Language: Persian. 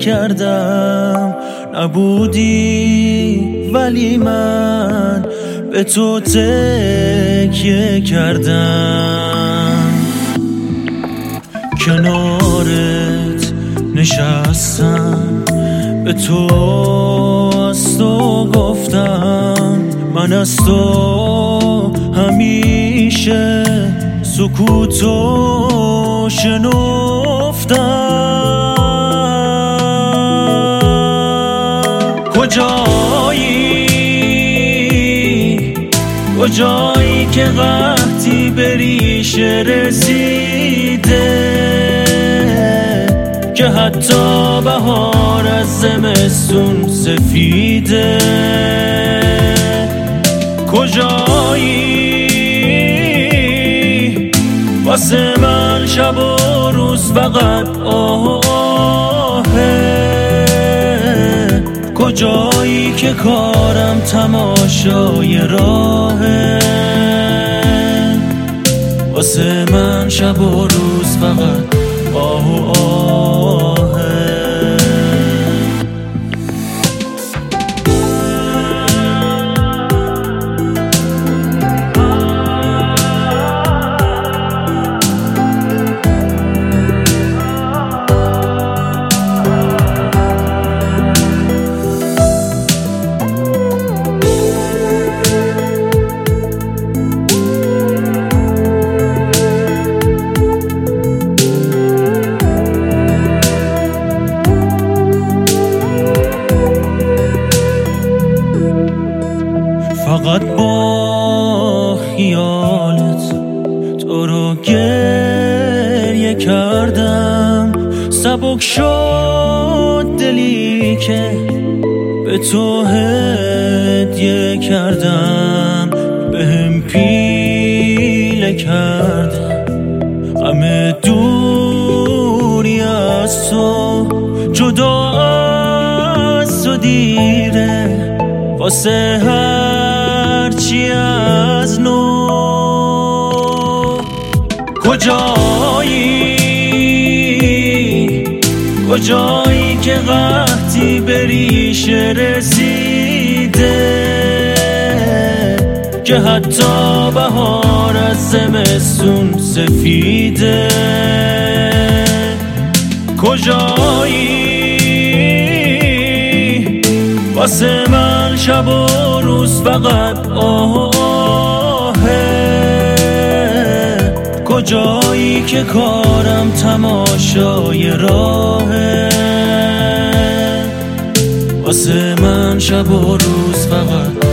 نکردم، نبودی ولی من به تو تکیه کردم. کنارت نشستم، به تو از تو گفتم، من از تو همیشه سکوتو شنفتم. کجایی که قحطی به ریشه رسیده، که حتی بهار از زمستون سفیده. کجایی واسه من شب و روز فقط آهه، کجایی که کارم تماشای راهه، واسه من شب و روز فقط آه و آهه. فقط با خیالت تو رو گریه کردم، سبک شد دلی که به تو هدیه کردم. بهم پیله کردم غم دوری از تو، جدا از تو دیره واسه هرچی از نو. کجایی که قحطی به ریشه رسیده، که حتی بهار از زمستون سفیده. کجایی واسه من شب و روز فقط آهه، کجایی که کارم تماشای راهه، واسه من شب و روز فقط